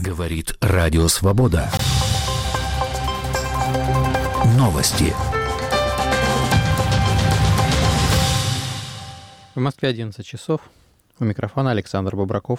Говорит Радио Свобода. Новости. В Москве 11 часов. У микрофона Александр Бобраков.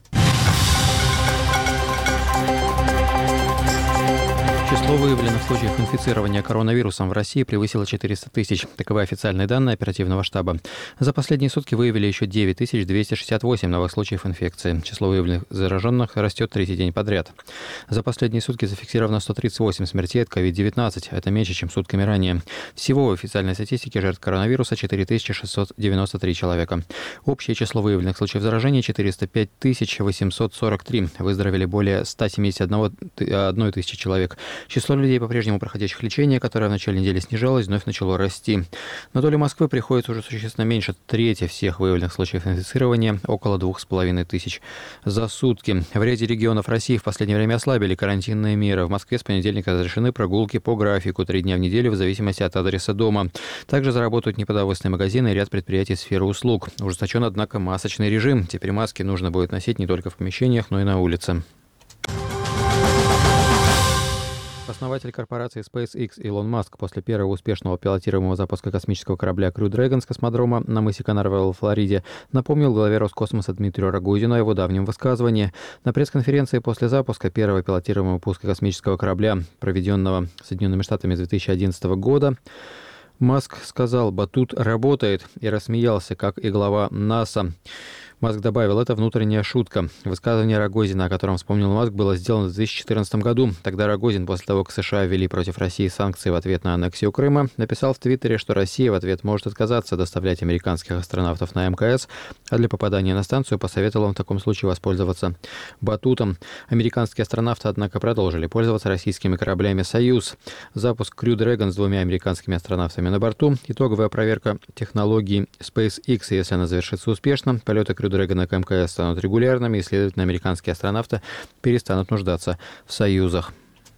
Число выявленных случаев инфицирования коронавирусом в России превысило 400 тысяч. Таковы официальные данные оперативного штаба. За последние сутки выявили еще 9268 новых случаев инфекции. Число выявленных зараженных растет третий день подряд. За последние сутки зафиксировано 138 смертей от COVID-19. Это меньше, чем сутками ранее. Всего в официальной статистике жертв коронавируса 4693 человека. Общее число выявленных случаев заражения 405 843. Выздоровели более 171 тысячи человек. Число людей, по-прежнему проходящих лечение, которое в начале недели снижалось, вновь начало расти. На долю Москвы приходится уже существенно меньше трети всех выявленных случаев инфицирования, около 2500 за сутки. В ряде регионов России в последнее время ослабили карантинные меры. В Москве с понедельника разрешены прогулки по графику 3 дня в неделю в зависимости от адреса дома. Также заработают непродовольственные магазины и ряд предприятий сферы услуг. Ужесточен, однако, масочный режим. Теперь маски нужно будет носить не только в помещениях, но и на улице. Основатель корпорации SpaceX Илон Маск после первого успешного пилотируемого запуска космического корабля Crew Dragon с космодрома на мысе Канаверал в Флориде напомнил главе Роскосмоса Дмитрию Рогозину о его давнем высказывании. На пресс-конференции после запуска первого пилотируемого пуска космического корабля, проведенного Соединенными Штатами с 2011 года, Маск сказал: «Батут работает», и рассмеялся, как и глава НАСА. Маск добавил: «Это внутренняя шутка». Высказывание Рогозина, о котором вспомнил Маск, было сделано в 2014 году. Тогда Рогозин, после того, как США ввели против России санкции в ответ на аннексию Крыма, написал в Твиттере, что Россия в ответ может отказаться доставлять американских астронавтов на МКС, а для попадания на станцию посоветовал им в таком случае воспользоваться батутом. Американские астронавты, однако, продолжили пользоваться российскими кораблями «Союз». Запуск Crew Dragon с 2 американскими астронавтами на борту, итоговая проверка технологий SpaceX, если она завершится успешно, полеты Crew Dragon к МКС станут регулярными, и, следовательно, американские астронавты перестанут нуждаться в союзах.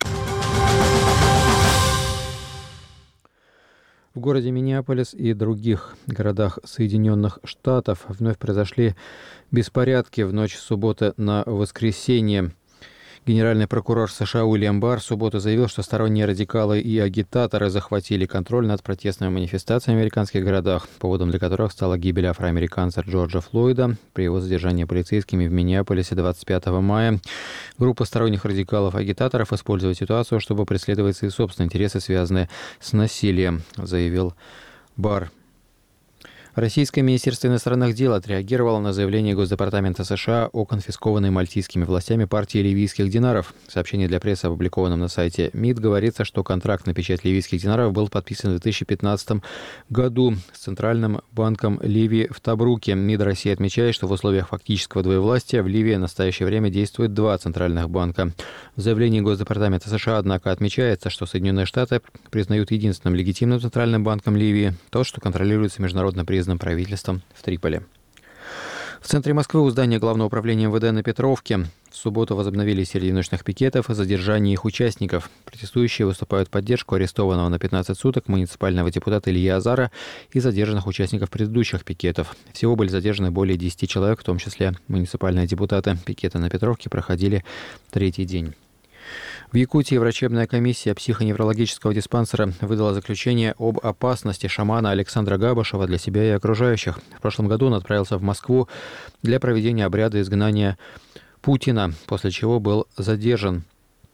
В городе Миннеаполис и других городах Соединенных Штатов вновь произошли беспорядки в ночь с субботы на воскресенье. Генеральный прокурор США Уильям Барр в субботу заявил, что сторонние радикалы и агитаторы захватили контроль над протестными манифестациями в американских городах, поводом для которых стала гибель афроамериканца Джорджа Флойда при его задержании полицейскими в Миннеаполисе 25 мая. Группа сторонних радикалов и агитаторов использует ситуацию, чтобы преследовать свои собственные интересы, связанные с насилием, заявил Барр. Российское министерство иностранных дел отреагировало на заявление Госдепартамента США о конфискованной мальтийскими властями партии ливийских динаров. В сообщении для прессы, опубликованном на сайте МИД, говорится, что контракт на печать ливийских динаров был подписан в 2015 году с Центральным банком Ливии в Тобруке. МИД России отмечает, что в условиях фактического двоевластия в Ливии в настоящее время действует 2 центральных банка. В заявлении Госдепартамента США, однако, отмечается, что Соединенные Штаты признают единственным легитимным центральным банком Ливии тот, что контролируется международно признанным правительством в Триполи. В центре Москвы у здания Главного управления МВД на Петровке в субботу возобновили серию ночных пикетов и задержание их участников. Протестующие выступают в поддержку арестованного на 15 суток муниципального депутата Ильи Азара и задержанных участников предыдущих пикетов. Всего были задержаны более 10 человек, в том числе муниципальные депутаты. Пикеты на Петровке проходили третий день. В Якутии врачебная комиссия психоневрологического диспансера выдала заключение об опасности шамана Александра Габышева для себя и окружающих. В прошлом году он отправился в Москву для проведения обряда изгнания Путина, после чего был задержан.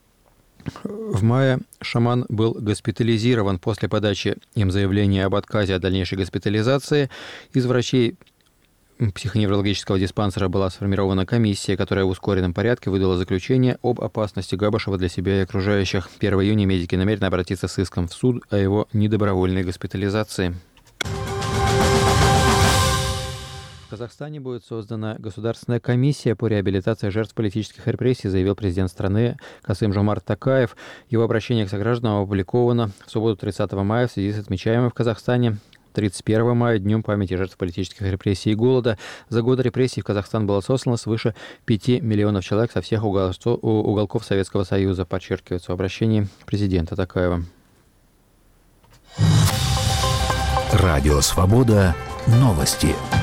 В мае шаман был госпитализирован. После подачи им заявления об отказе от дальнейшей госпитализации из врачей психоневрологического диспансера была сформирована комиссия, которая в ускоренном порядке выдала заключение об опасности Габышева для себя и окружающих. 1 июня медики намерены обратиться с иском в суд о его недобровольной госпитализации. В Казахстане будет создана государственная комиссия по реабилитации жертв политических репрессий, заявил президент страны Касым-Жомарт Токаев. Его обращение к согражданам опубликовано в субботу 30 мая в связи с отмечаемым в Казахстане 31 мая днем памяти жертв политических репрессий и голода. За годы репрессий в Казахстан было сослано свыше 5 миллионов человек со всех уголков Советского Союза, подчеркивается в обращении президента Токаева. Радио Свобода. Новости.